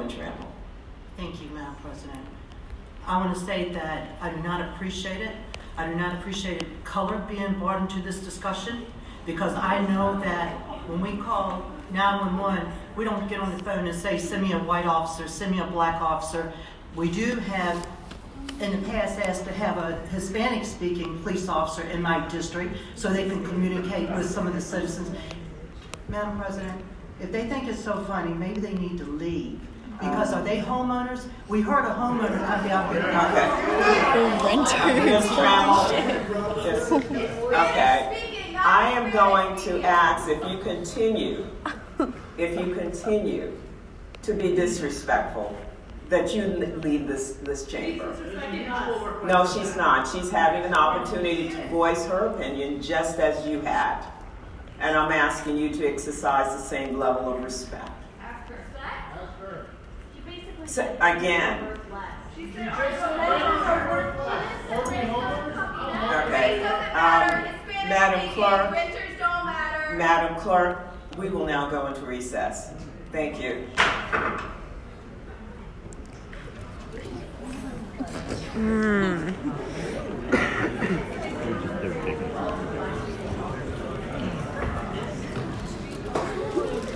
Alderwoman Trample. Thank you, Madam President. I want to say that I do not appreciate it. I do not appreciate color being brought into this discussion, because I know that when we call 911, we don't get on the phone and say, send me a white officer, send me a black officer. We do have, in the past, asked to have a Hispanic-speaking police officer in my district so they can communicate with some of the citizens. Madam President, if they think it's so funny, maybe they need to leave. Because are they homeowners? We heard a homeowner come down here. Okay. I am going to ask if you continue to be disrespectful, that you leave this chamber. No, she's not. She's having an opportunity to voice her opinion just as you had. And I'm asking you to exercise the same level of respect. So, again. Okay. Madam Clerk, we will now go into recess. Thank you.